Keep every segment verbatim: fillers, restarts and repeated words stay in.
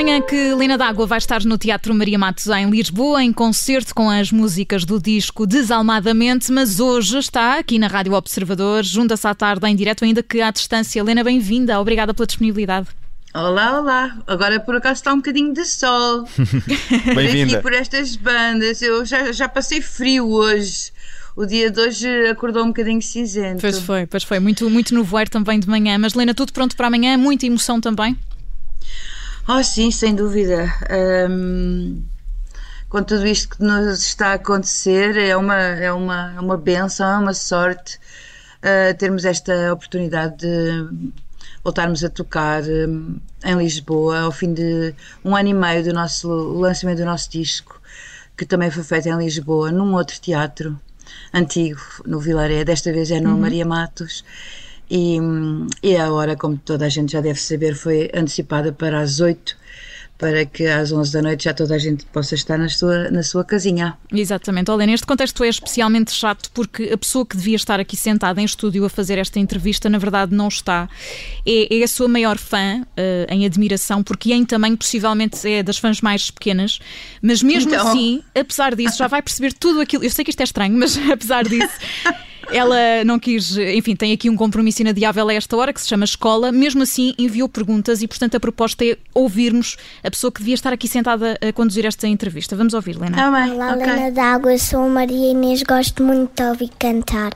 amanhã que Helena D'Água vai estar no Teatro Maria Matos em Lisboa, em concerto com as músicas do disco Desalmadamente, mas hoje está aqui na Rádio Observador, junta-se à tarde em direto, ainda que à distância. Helena, bem-vinda, obrigada pela disponibilidade. Olá, olá. Agora por acaso está um bocadinho de sol. Bem-vinda. Aqui por estas bandas. Eu já, já passei frio hoje. O dia de hoje acordou um bocadinho cinzento. Pois foi, pois foi. Muito, muito nevoeiro também de manhã. Mas, Helena, tudo pronto para amanhã? Muita emoção também? Oh, sim, sem dúvida. Um, com tudo isto que nos está a acontecer, é uma, é uma, é uma benção, é uma sorte uh, termos esta oportunidade de voltarmos a tocar um, em Lisboa ao fim de um ano e meio do nosso o lançamento do nosso disco, que também foi feito em Lisboa, num outro teatro antigo, no Vilaré. Desta vez é no uhum. Maria Matos. E, e a hora, como toda a gente já deve saber, foi antecipada para as oito, para que às onze da noite já toda a gente possa estar na sua, na sua casinha. Exatamente. Olha, neste contexto é especialmente chato porque a pessoa que devia estar aqui sentada em estúdio a fazer esta entrevista, na verdade não está. É, é a sua maior fã, uh, em admiração, porque em tamanho possivelmente é das fãs mais pequenas, mas mesmo então... assim, apesar disso, já vai perceber tudo aquilo. Eu sei que isto é estranho, mas apesar disso... Ela não quis, enfim, tem aqui um compromisso inadiável a esta hora que se chama escola, mesmo assim enviou perguntas e, portanto, a proposta é ouvirmos a pessoa que devia estar aqui sentada a conduzir esta entrevista. Vamos ouvir, Helena. Tá bem, Olá, okay. Helena D'Água, sou a Maria Inês, gosto muito de ouvir cantar.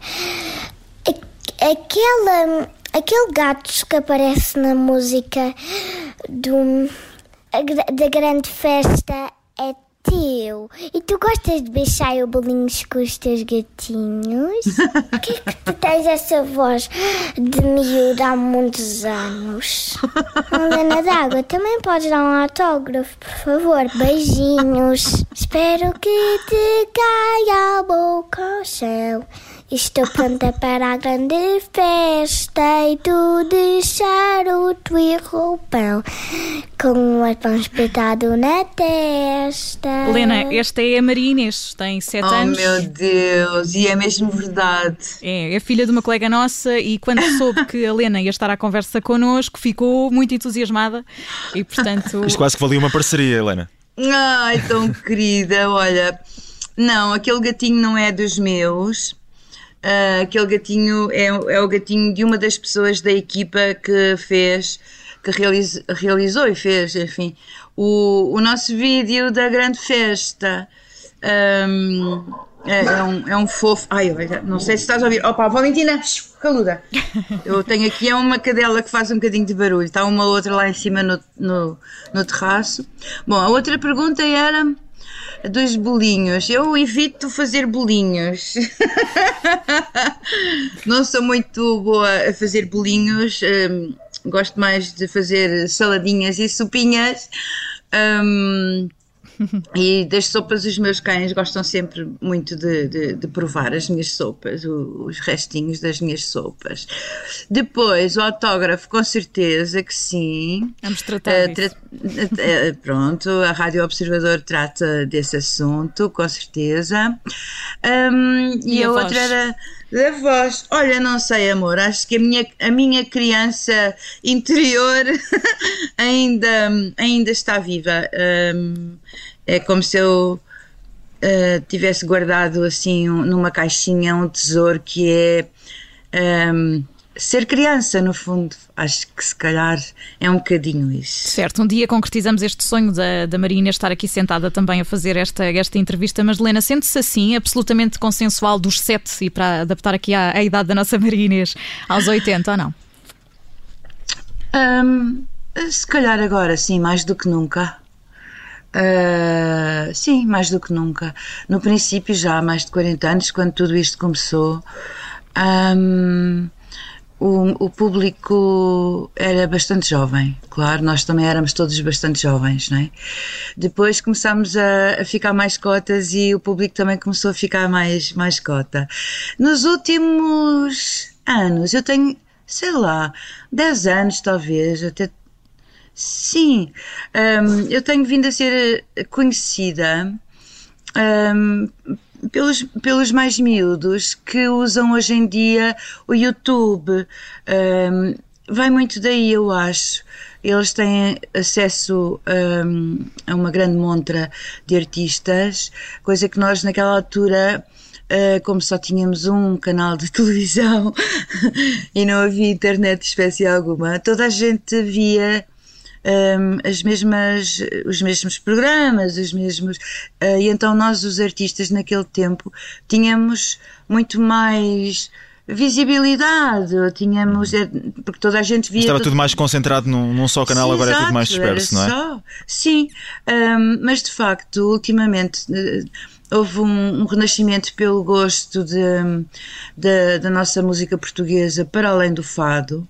Aquela, aquele gato que aparece na música do, da grande festa é teu. E tu gostas de beijar o bolinhos com os teus gatinhos? Por que é que tu tens essa voz de miúda há muitos anos? Helena D'Água, também podes dar um autógrafo, por favor. Beijinhos. Espero que te caia a boca ao chão. Estou pronta para a grande festa e tu de charuto e roupão, com um arpão espetado na testa. Helena, esta é a Maria Inês, tem sete oh, anos. Oh meu Deus, e é mesmo verdade. É, é filha de uma colega nossa e quando soube que a Helena ia estar à conversa connosco, ficou muito entusiasmada e portanto... Isto quase que valia uma parceria, Helena. Ai, tão querida, olha, não, aquele gatinho não é dos meus. Uh, aquele gatinho é, é o gatinho de uma das pessoas da equipa que fez, que realiz, realizou e fez, enfim, o, o nosso vídeo da grande festa. Um, é, é, um, é um fofo. Ai, olha, não sei se estás a ouvir. Opa, Valentina, caluda. Eu tenho aqui é uma cadela que faz um bocadinho de barulho. Está uma outra lá em cima no, no, no terraço. Bom, a outra pergunta era... dos bolinhos. Eu evito fazer bolinhos. Não sou muito boa a fazer bolinhos. Um, gosto mais de fazer saladinhas e sopinhas. Um, e das sopas, os meus cães gostam sempre muito de, de, de provar as minhas sopas, os restinhos das minhas sopas. Depois, o autógrafo, com certeza que sim. Vamos tratar uh, tra- uh, Pronto, a Rádio Observador trata desse assunto, com certeza. Um, e, e a, a outra era da voz. Olha, não sei, amor, acho que a minha, a minha criança interior ainda, ainda está viva. Um, é como se eu uh, tivesse guardado assim um, numa caixinha um tesouro que é um, ser criança, no fundo. Acho que se calhar é um bocadinho isso. Certo, um dia concretizamos este sonho da, da Maria Inês estar aqui sentada também a fazer esta, esta entrevista, mas Helena, sente-se assim, absolutamente consensual dos sete e para adaptar aqui à, à idade da nossa Maria Inês aos oitenta ou não? Um, se calhar agora sim, mais do que nunca. Uh, sim, mais do que nunca. No princípio, já há mais de quarenta anos, quando tudo isto começou, um, o, o público era bastante jovem. Claro, nós também éramos todos bastante jovens, não é? Depois começámos a, a ficar mais cotas e o público também começou a ficar mais, mais cota. Nos últimos anos, eu tenho, sei lá, dez anos talvez, até. Sim, um, eu tenho vindo a ser conhecida um, pelos, pelos mais miúdos que usam hoje em dia o YouTube um, vai muito daí, eu acho. Eles têm acesso um, a uma grande montra de artistas, coisa que nós naquela altura, uh, como só tínhamos um canal de televisão e não havia internet de espécie alguma, toda a gente via um, as mesmas, os mesmos programas, os mesmos, uh, e então nós, os artistas, naquele tempo, tínhamos muito mais visibilidade, tínhamos, porque toda a gente via... Estava tudo, tudo mais concentrado num, num só canal, sim, agora exato, é tudo mais disperso, não é? Só, sim, um, mas de facto, ultimamente houve um, um renascimento pelo gosto de, de, da nossa música portuguesa para além do fado,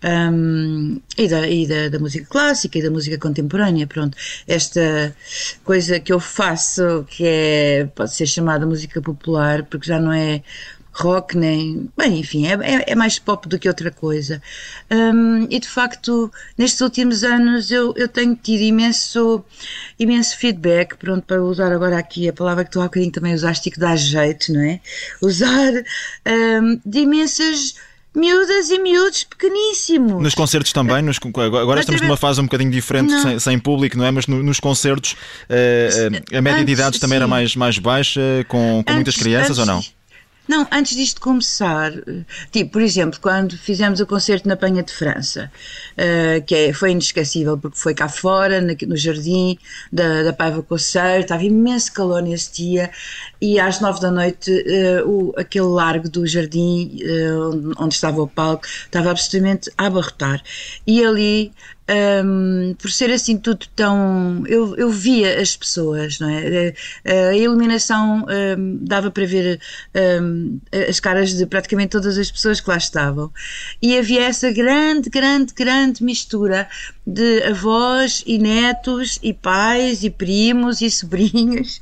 um, e, da, e da, da música clássica e da música contemporânea, pronto, esta coisa que eu faço, que é, pode ser chamada música popular, porque já não é rock, nem... Bem, enfim, é, é, é mais pop do que outra coisa. Um, e, de facto, nestes últimos anos eu, eu tenho tido imenso, imenso feedback, pronto, para usar agora aqui a palavra que tu há bocadinho também usaste e que dá jeito, não é? Usar um, de imensas... miúdas e miúdos pequeníssimos. Nos concertos também, nos, agora estamos numa fase um bocadinho diferente, sem, sem público, não é? Mas no, nos concertos uh, a média antes, de idades também sim. era mais, mais baixa, com, com antes, muitas crianças antes, ou não? Não, antes disto começar, tipo, por exemplo, quando fizemos o concerto na Penha de França, uh, que é, foi inesquecível porque foi cá fora, no, no jardim da, da Paiva Coceiro, estava imenso calor nesse dia e às nove da noite uh, o, aquele largo do jardim uh, onde estava o palco estava absolutamente a abarrotar e ali... Um, por ser assim tudo tão... Eu, eu via as pessoas, não é? A iluminação um, dava para ver um, as caras de praticamente todas as pessoas que lá estavam. E havia essa grande, grande, grande mistura de avós e netos e pais e primos e sobrinhos.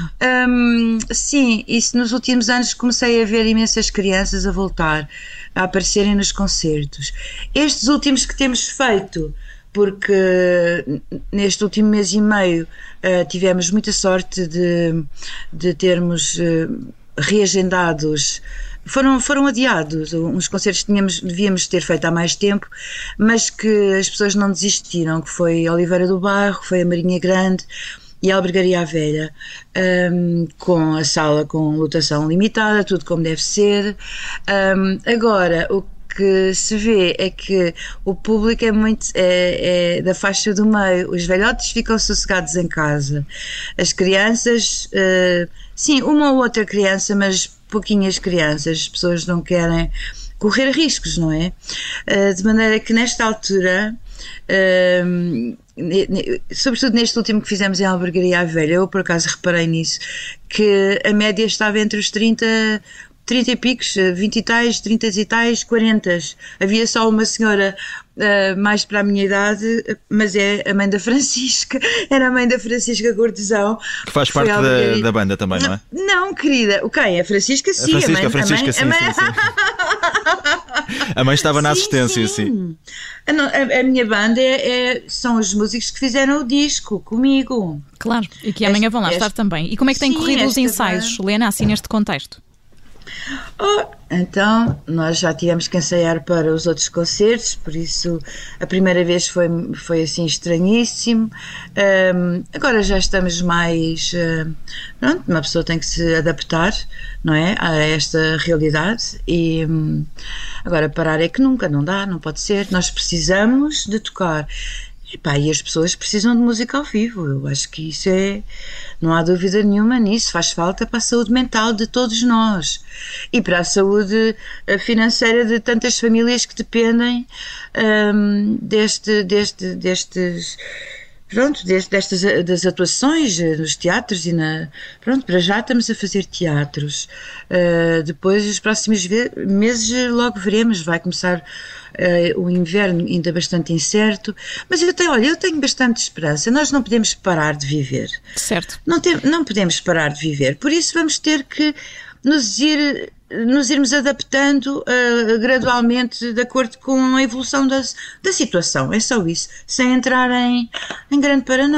Um, sim, isso nos últimos anos comecei a ver imensas crianças a voltar, a aparecerem nos concertos. Estes últimos que temos feito, porque neste último mês e meio uh, tivemos muita sorte de, de termos uh, reagendados, foram, foram adiados, uns concertos que tínhamos, devíamos ter feito há mais tempo, mas que as pessoas não desistiram, que foi Oliveira do Bairro, foi a Marinha Grande e a Albergaria à Velha, um, com a sala com lotação limitada, tudo como deve ser. Um, agora, o que se vê é que o público é muito é, é da faixa do meio, os velhotes ficam sossegados em casa, as crianças, uh, sim, uma ou outra criança, mas pouquinhas crianças, as pessoas não querem correr riscos, não é? Uh, de maneira que nesta altura, uh, sobretudo neste último que fizemos em Albergaria à Velha, eu por acaso reparei nisso, que a média estava entre os trinta trinta e picos, vinte e tais, trinta e tais, quarenta. Havia só uma senhora uh, mais para a minha idade, mas é a mãe da Francisca, era a mãe da Francisca Cortesão. Que faz parte da, da banda também, não é? Não, não, querida, o quem? A Francisca, sim. A Francisca, a mãe, a Francisca, a mãe, sim, a mãe... sim, sim. A mãe estava na sim, assistência, sim. sim. A, a, a minha banda é, é, são os músicos que fizeram o disco comigo. Claro, e que amanhã vão lá estar também. E como é que têm corrido os ensaios, banda... Lena, assim neste contexto? Oh, então, nós já tivemos que ensaiar para os outros concertos, por isso a primeira vez foi, foi assim estranhíssimo. Um, agora já estamos mais... Uh, pronto, uma pessoa tem que se adaptar, não é, a esta realidade e um, agora parar é que nunca, não dá, não pode ser. Nós precisamos de tocar. E, pá, e as pessoas precisam de música ao vivo, eu acho que isso é, não há dúvida nenhuma nisso, faz falta para a saúde mental de todos nós e para a saúde financeira de tantas famílias que dependem um, deste, deste, destes, pronto, deste, destas das atuações nos teatros e na, pronto, para já estamos a fazer teatros, uh, depois os próximos meses logo veremos, vai começar Uh, o inverno ainda bastante incerto, mas eu tenho, olha, eu tenho bastante esperança. Nós não podemos parar de viver. Certo. Não, tem, não podemos parar de viver. Por isso vamos ter que nos ir, nos irmos adaptando uh, gradualmente de acordo com a evolução das, da situação. É só isso. Sem entrar em, em grande paranoia.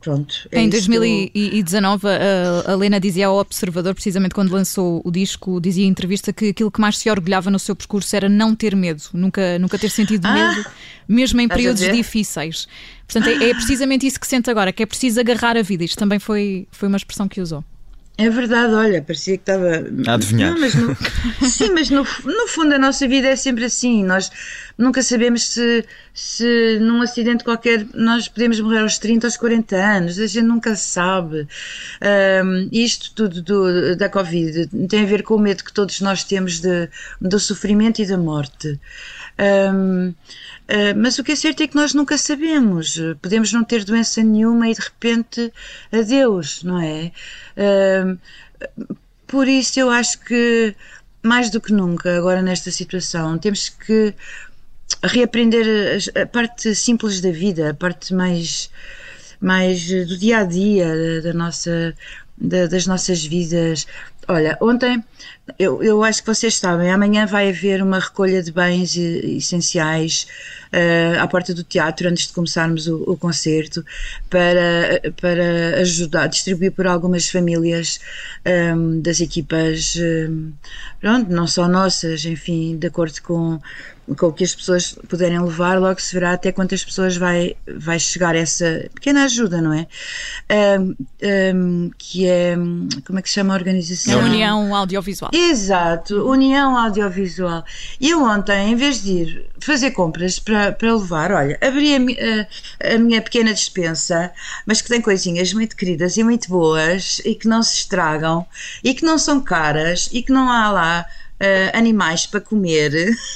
pronto. É em dois mil e dezanove, a, a Lena dizia ao Observador, precisamente quando lançou o disco, dizia em entrevista que aquilo que mais se orgulhava no seu percurso era não ter medo, nunca, nunca ter sentido ah, medo, mesmo em períodos difíceis. Portanto, é, é precisamente isso que sente agora, que é preciso agarrar a vida. Isto também foi, foi uma expressão que usou. É verdade, olha, parecia que estava a adivinhar. Não, mas no... Sim, mas no, no fundo a nossa vida é sempre assim. Nós nunca sabemos se, se num acidente qualquer nós podemos morrer aos trinta, aos quarenta anos. A gente nunca sabe. Um, isto tudo do, da Covid tem a ver com o medo que todos nós temos de, do sofrimento e da morte. Um, uh, mas o que é certo é que nós nunca sabemos. Podemos não ter doença nenhuma e de repente adeus, não é? Uh, por isso eu acho que mais do que nunca agora nesta situação temos que reaprender a, a parte simples da vida, a parte mais, mais do dia a dia da nossa, da, das nossas vidas. Olha, ontem, eu, eu acho que vocês sabem, amanhã vai haver uma recolha de bens essenciais uh, à porta do teatro, antes de começarmos o, o concerto, para, para ajudar, distribuir por algumas famílias um, das equipas, um, pronto, não só nossas, enfim, de acordo com, com o que as pessoas puderem levar, logo se verá até quantas pessoas vai, vai chegar essa pequena ajuda, não é? Um, um, que é, como é que se chama a organização? A União Audiovisual. Exato, União Audiovisual. E eu ontem, em vez de ir fazer compras para, para levar, olha, abri a, a, a minha pequena despensa, mas que tem coisinhas muito queridas e muito boas e que não se estragam e que não são caras e que não há lá Uh, animais para comer.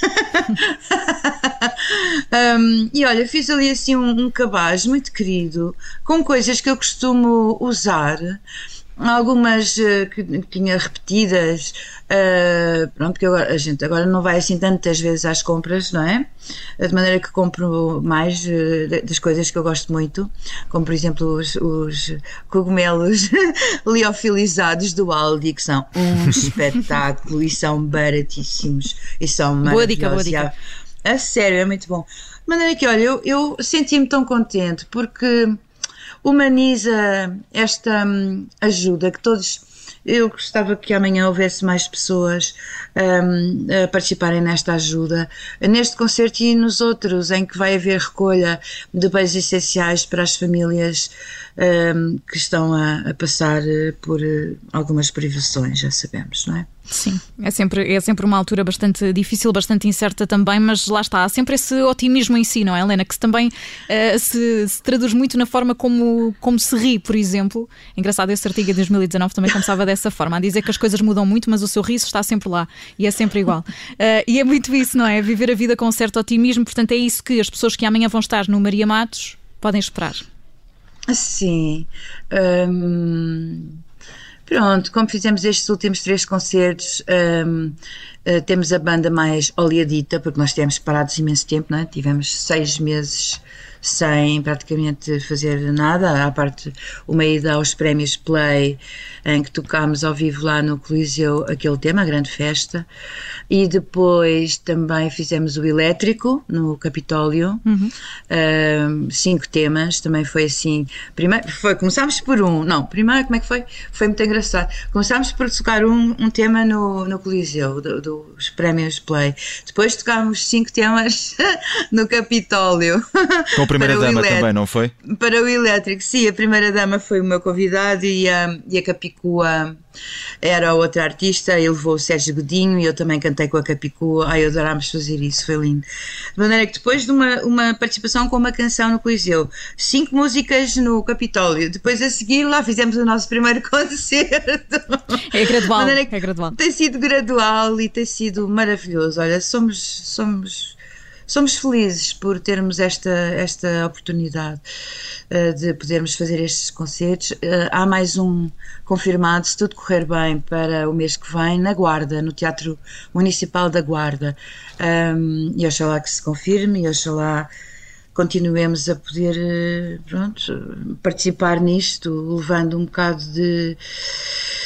um, e olha, fiz ali assim um, um cabaz muito querido com coisas que eu costumo usar, algumas uh, que tinha repetidas, uh, pronto, porque agora, a gente agora não vai assim tantas vezes às compras, não é? De maneira que compro mais uh, das coisas que eu gosto muito, como por exemplo os, os cogumelos liofilizados do Aldi, que são um espetáculo e são baratíssimos e são maravilhosos. Boa dica, boa dica. A sério, é muito bom. De maneira que, olha, eu, eu senti-me tão contente porque humaniza esta hum, ajuda que todos. Eu gostava que amanhã houvesse mais pessoas um, a participarem nesta ajuda, neste concerto e nos outros, em que vai haver recolha de bens essenciais para as famílias um, que estão a, a passar por algumas privações, já sabemos, não é? Sim, é sempre, é sempre uma altura bastante difícil, bastante incerta também, mas lá está, há sempre esse otimismo em si, não é, Helena? Que também uh, se, se traduz muito na forma como, como se ri, por exemplo. Engraçado, esse artigo de dois mil e dezanove também começava dessa forma, a dizer que as coisas mudam muito, mas o seu riso está sempre lá e é sempre igual. Uh, e é muito isso, não é? Viver a vida com um certo otimismo, portanto é isso que as pessoas que amanhã vão estar no Maria Matos podem esperar. Sim. Hum... Pronto, como fizemos estes últimos três concertos, um, uh, temos a banda mais oleadita, porque nós tivemos parados imenso tempo, não é? Tivemos seis meses sem praticamente fazer nada, à parte uma ida aos prémios Play, em que tocámos ao vivo lá no Coliseu aquele tema, a grande festa, e depois também fizemos o Elétrico no Capitólio, uhum. uh, cinco temas, também foi assim, primeiro, foi, começámos por um, não, primeiro como é que foi? Foi muito engraçado, começámos por tocar um, um tema no, no Coliseu, do, dos prémios Play, depois tocámos cinco temas no Capitólio. Com a primeira dama também, não foi? Para o Elétrico, sim, a primeira dama foi o meu convidado e a, e a Capicua era outra artista, ele levou o Sérgio Godinho e eu também cantei com a Capicua, ai, adorámos fazer isso, foi lindo. De maneira que depois de uma, uma participação com uma canção no Coliseu, cinco músicas no Capitólio, depois a seguir lá fizemos o nosso primeiro concerto. É gradual, é gradual. Tem sido gradual e tem sido maravilhoso, olha, somos... somos Somos felizes por termos esta, esta oportunidade uh, de podermos fazer estes concertos. Uh, há mais um confirmado, se tudo correr bem, para o mês que vem, na Guarda, no Teatro Municipal da Guarda. Um, e oxalá que se confirme, e oxalá continuemos a poder uh, pronto, participar nisto, levando um bocado de...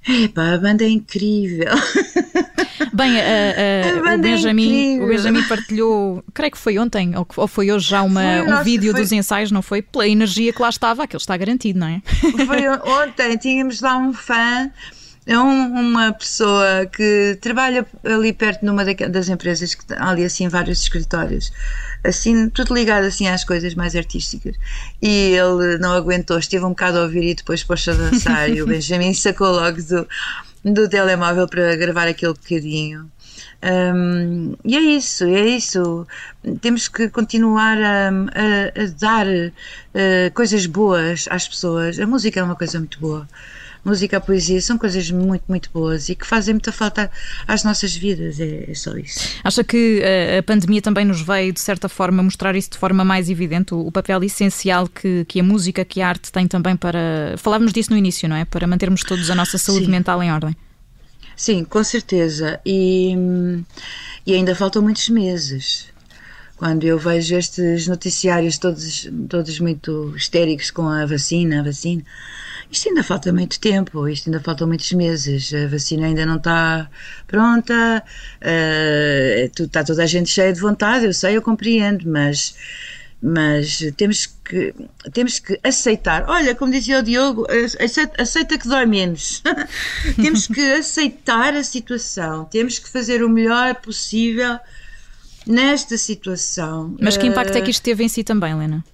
Epá, a banda é incrível. Bem, a, a, a o, Benjamin, é o Benjamin partilhou, creio que foi ontem, ou, ou foi hoje já uma, foi, um nossa, vídeo foi... dos ensaios, não foi? Pela energia que lá estava, aquilo está garantido, não é? Foi ontem, tínhamos lá um fã, é um, uma pessoa que trabalha ali perto numa das empresas, que há ali assim vários escritórios, assim, tudo ligado assim às coisas mais artísticas, e ele não aguentou, esteve um bocado a ouvir e depois pôs-se a dançar e o Benjamin sacou logo do, do telemóvel para gravar aquele bocadinho. Um, e é isso, é isso, temos que continuar a, a, a dar uh, coisas boas às pessoas. A música é uma coisa muito boa. Música, a poesia são coisas muito, muito boas e que fazem muita falta às nossas vidas, é, é só isso. Acha que a pandemia também nos veio, de certa forma, mostrar isso de forma mais evidente, o papel essencial que, que a música, que a arte tem também para... Falávamos disso no início, não é? Para mantermos todos a nossa saúde Sim. mental em ordem. Sim, com certeza. E, e ainda faltam muitos meses. Quando eu vejo estes noticiários todos, todos muito histéricos com a vacina, a vacina... Isto ainda falta muito tempo, isto ainda faltam muitos meses, a vacina ainda não está pronta, uh, está toda a gente cheia de vontade, eu sei, eu compreendo, mas, mas temos, que, temos que aceitar. Olha, como dizia o Diogo, aceita, aceita que dói menos. Temos que aceitar a situação, temos que fazer o melhor possível nesta situação. Mas que impacto é que isto teve em si também, Helena?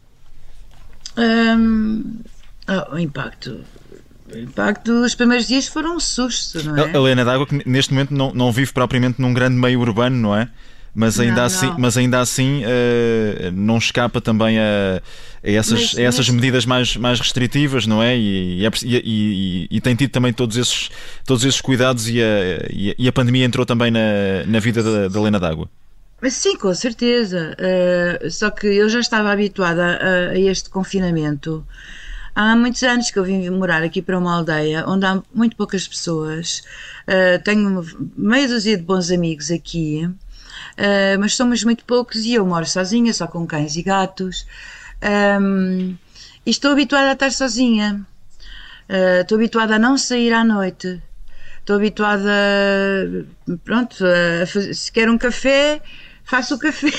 Um, Oh, o impacto. O impacto dos primeiros dias foram um susto, não é? A Helena D'Água, que neste momento não, não vive propriamente num grande meio urbano, não é? Mas ainda não, assim, não. Mas ainda assim uh, não escapa também a, a essas, mas, a essas mas... medidas mais, mais restritivas, não é? E, e, e, e, e tem tido também todos esses, todos esses cuidados e a, e a pandemia entrou também na, na vida da, da Helena D'Água. Sim, com certeza. Uh, só que eu já estava habituada a, a este confinamento. Há muitos anos que eu vim morar aqui para uma aldeia onde há muito poucas pessoas. Uh, tenho meia dúzia de bons amigos aqui, uh, mas somos muito poucos e eu moro sozinha, só com cães e gatos. Um, e estou habituada a estar sozinha. Uh, estou habituada a não sair à noite. Estou habituada, pronto, a fazer, se quer um café... Faço o café.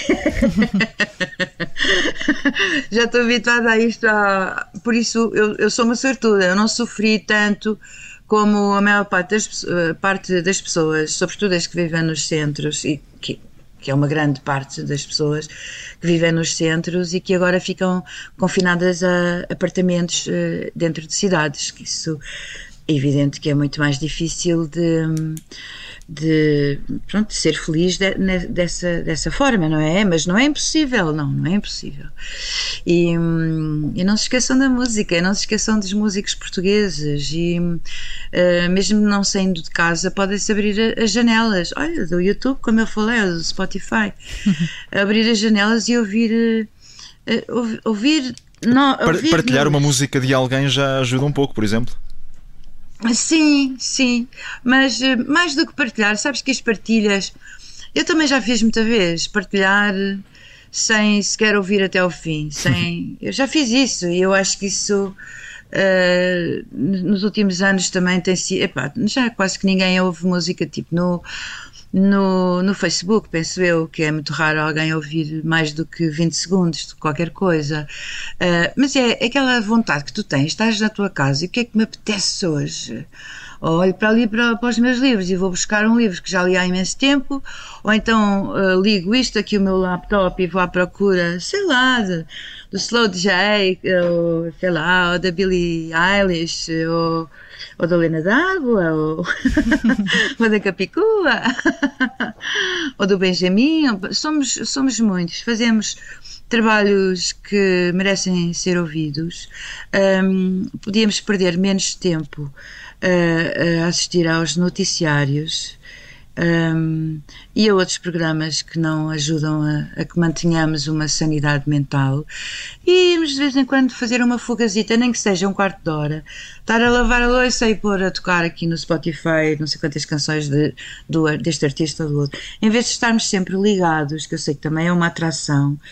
Já estou habituada a isto. A... Por isso, eu, eu sou uma sortuda. Eu não sofri tanto como a maior parte das, parte das pessoas, sobretudo as que vivem nos centros, e que, que é uma grande parte das pessoas que vivem nos centros e que agora ficam confinadas a apartamentos dentro de cidades. Que isso é evidente que é muito mais difícil de... de, pronto, de ser feliz de, de, dessa, dessa forma, não é? Mas não é impossível, não, não é impossível. E, e não se esqueçam da música, não se esqueçam dos músicos portugueses e uh, mesmo não saindo de casa podem-se abrir as janelas, olha, do YouTube, como eu falei, do Spotify, abrir as janelas e ouvir uh, ouvir, ouvir, não, ouvir partilhar não. Uma música de alguém já ajuda um pouco, por exemplo. Sim, sim, mas mais do que partilhar, sabes que as partilhas, eu também já fiz muita vez, partilhar sem sequer ouvir até ao fim, sem, eu já fiz isso e eu acho que isso uh, nos últimos anos também tem sido, epá, já quase que ninguém ouve música tipo no, no, no Facebook, penso eu, que é muito raro alguém ouvir mais do que vinte segundos de qualquer coisa, uh, mas é, é aquela vontade que tu tens, estás na tua casa e o que é que me apetece hoje? Ou olho para ali para, para os meus livros e vou buscar um livro que já li há imenso tempo, ou então uh, ligo isto aqui o meu laptop e vou à procura, sei lá, de, do Slow J, ou sei lá, ou da Billie Eilish, ou ou da Helena D'Água, ou, ou da Capicua, ou do Benjamin. Somos, somos muitos, fazemos trabalhos que merecem ser ouvidos. Um, podíamos perder menos tempo a, a assistir aos noticiários um, e a outros programas que não ajudam a, a que mantenhamos uma sanidade mental e de vez em quando fazer uma fugazita, nem que seja um quarto de hora, estar a lavar a louça e pôr a tocar aqui no Spotify não sei quantas canções de, do, deste artista ou do outro, em vez de estarmos sempre ligados, que eu sei que também é uma atração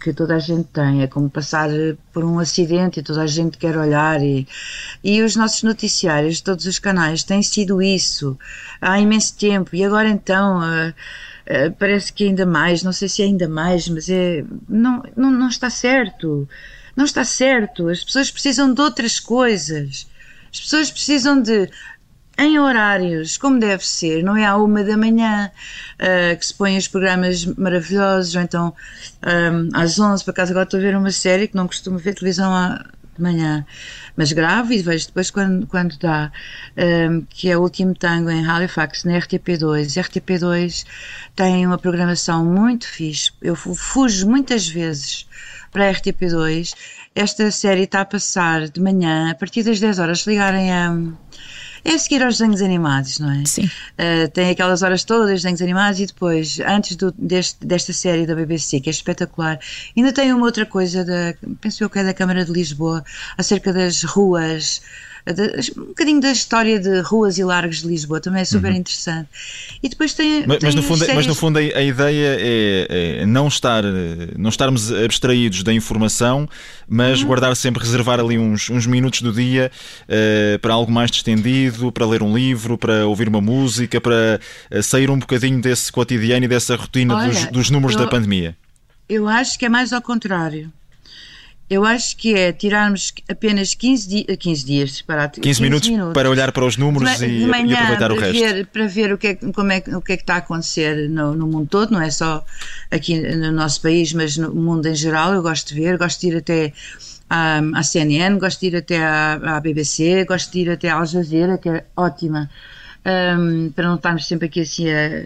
que toda a gente tem, é como passar por um acidente e toda a gente quer olhar e, e os nossos noticiários de todos os canais têm sido isso há imenso tempo e agora então uh, uh, parece que ainda mais, não sei se é ainda mais, mas é, não, não, não está certo, não está certo, as pessoas precisam de outras coisas, as pessoas precisam de em horários, como deve ser, não é à uma da manhã uh, que se põem os programas maravilhosos, ou então um, às onze, por acaso agora estou a ver uma série que não costumo ver televisão à, de manhã, mas gravo e vejo depois quando, quando dá, um, que é o Último Tango em Halifax, na R T P dois. R T P dois tem uma programação muito fixe, eu fujo muitas vezes para a R T P dois, esta série está a passar de manhã, a partir das dez horas, se ligarem a... É a seguir aos desenhos animados, não é? Sim. Uh, tem aquelas horas todas, desenhos animados, e depois, antes do, deste, desta série da B B C, que é espetacular, ainda tem uma outra coisa, da, penso eu que é da Câmara de Lisboa, acerca das ruas, de, um bocadinho da história de ruas e largos de Lisboa, também é super uhum. interessante. E depois tem. Mas, tem mas, no, fundo, séries... mas no fundo a, a ideia é, é não, estar, não estarmos abstraídos da informação, mas uhum. guardar sempre, reservar ali uns, uns minutos do dia uh, para algo mais distendido, para ler um livro, para ouvir uma música, para uh, sair um bocadinho desse cotidiano e dessa rotina. Olha, dos, dos números eu, da pandemia. Eu acho que é mais ao contrário. Eu acho que é tirarmos apenas quinze, di- quinze dias, disparate, quinze, quinze minutos, minutos para olhar para os números de, e, de manhã, e aproveitar o para resto. Ver, para ver o que, é, como é, o que é que está a acontecer no, no mundo todo, não é só aqui no nosso país, mas no mundo em geral. Eu gosto de ver, gosto de ir até à, à C N N, gosto de ir até à, à B B C, gosto de ir até à Al Jazeera, que é ótima, um, para não estarmos sempre aqui assim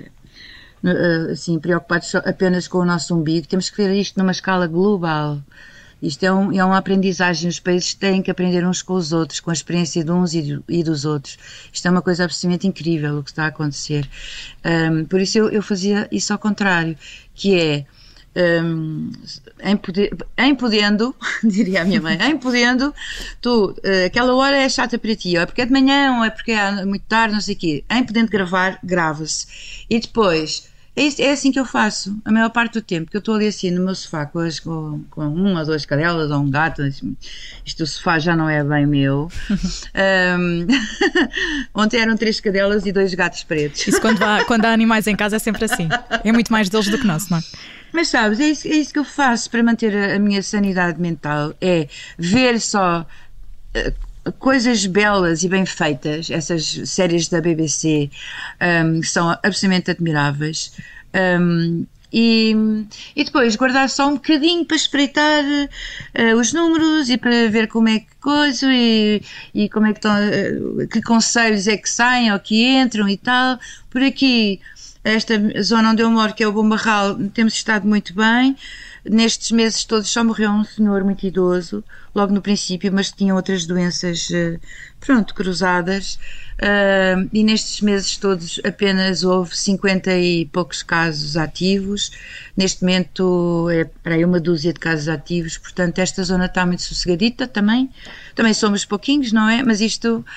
a, assim, preocupados apenas com o nosso umbigo. Temos que ver isto numa escala global. Isto é, um, é uma aprendizagem, os países têm que aprender uns com os outros, com a experiência de uns e, do, e dos outros. Isto é uma coisa absolutamente incrível o que está a acontecer. Um, por isso eu, eu fazia isso ao contrário, que é, um, em, poder, em podendo, diria a minha mãe, em podendo, tu, uh, aquela hora é chata para ti, ou é porque é de manhã, ou é porque é muito tarde, não sei o quê. Em podendo gravar, grava-se. E depois... É assim que eu faço, a maior parte do tempo, que eu estou ali assim no meu sofá com, as, com, com uma ou duas cadelas ou um gato, isto o sofá já não é bem meu. um, ontem eram três cadelas e dois gatos pretos. Isso quando há, quando há animais em casa é sempre assim, é muito mais deles do que nosso, não é? Mas sabes, é isso, é isso que eu faço para manter a, a minha sanidade mental, é ver só... Uh, coisas belas e bem feitas, essas séries da B B C um, que são absolutamente admiráveis, um, e, e depois guardar só um bocadinho para espreitar uh, os números e para ver como é que coisa e, e como é que estão, uh, que conselhos é que saem ou que entram e tal. Por aqui, esta zona onde eu moro, que é o Bom Barral, temos estado muito bem. Nestes meses todos só morreu um senhor muito idoso, logo no princípio, mas tinha outras doenças, pronto, cruzadas, uh, e nestes meses todos apenas houve cinquenta e poucos casos ativos. Neste momento é para aí uma dúzia de casos ativos, portanto esta zona está muito sossegadita também, também somos pouquinhos, não é? Mas isto...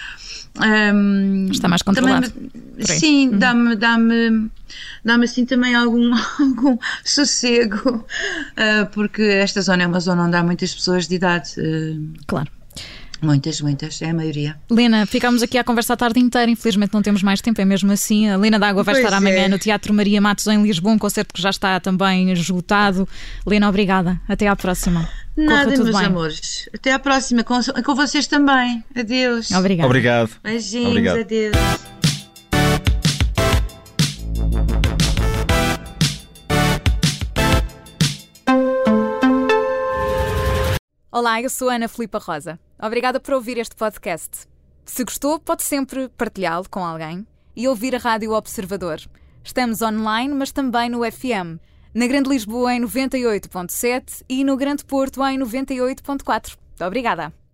Um, está mais controlado. Também, sim, uhum. dá-me, dá-me, dá-me assim também algum, algum sossego, uh, porque esta zona é uma zona onde há muitas pessoas de idade. Uh, claro. Muitas, muitas, é a maioria. Lena, ficámos aqui à conversa a tarde inteira, infelizmente não temos mais tempo, é mesmo assim. A Lena D'Água vai pois estar amanhã é. no Teatro Maria Matos em Lisboa, um concerto que já está também esgotado. Lena, obrigada. Até à próxima. Nada, tudo meus bem. amores. Até à próxima, com, com vocês também. Adeus. Obrigada. Obrigado. Beijinhos, Obrigado. adeus. Olá, eu sou a Ana Filipa Rosa. Obrigada por ouvir este podcast. Se gostou, pode sempre partilhá-lo com alguém e ouvir a Rádio Observador. Estamos online, mas também no F M. Na Grande Lisboa em noventa e oito ponto sete e no Grande Porto em noventa e oito ponto quatro. Muito obrigada.